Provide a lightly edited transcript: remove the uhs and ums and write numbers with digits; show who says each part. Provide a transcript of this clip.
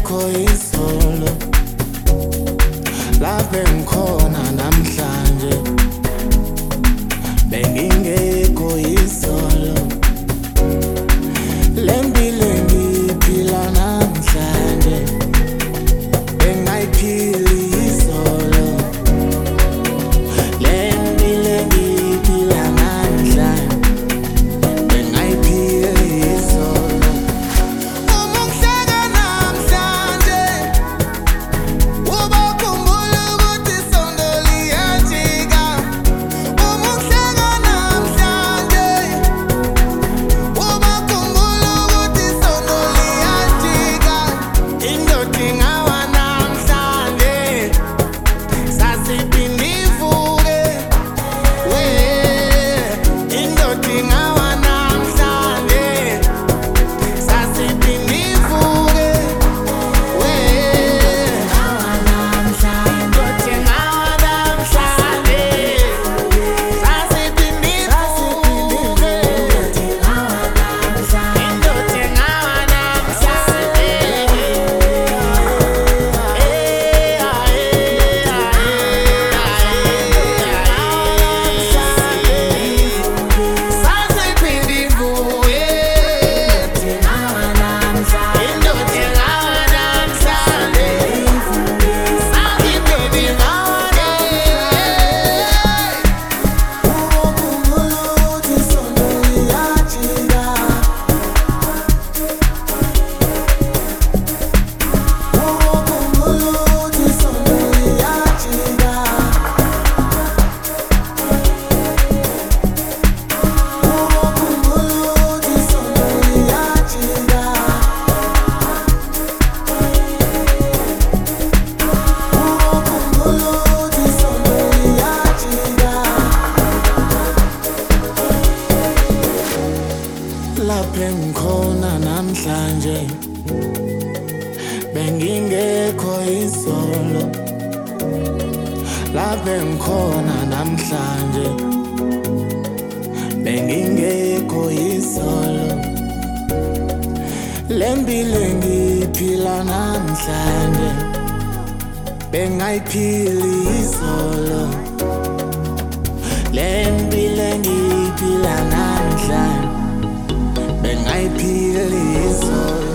Speaker 1: bengingekho izolo, lapha engikhona namhlanje. Bengingekho izolo, le mpilo engiyiphila namhlanje bengayiphili izolo. Le mpilo engiyiphila namhlanje bengayiphili izolo. Uma ngihleka namhlanje ubakhumbula ukuthi isondo liyajika. Uma ngihleka namhlanje ubakhumbula ukuthi isondo liyajika. Indoda ingawa namhlanje sasiphinde ivuke. Indoda ingawa namhlanje sasiphinde ivuke. Lapha engikhona namhlanje bengingekho izolo, lapha engikhona namhlanje bengingekho izolo. Le mpilo engiyiphila namhlanje bengayiphili izolo. Le mpilo engiyiphila namhlanje bengayiphili izolo.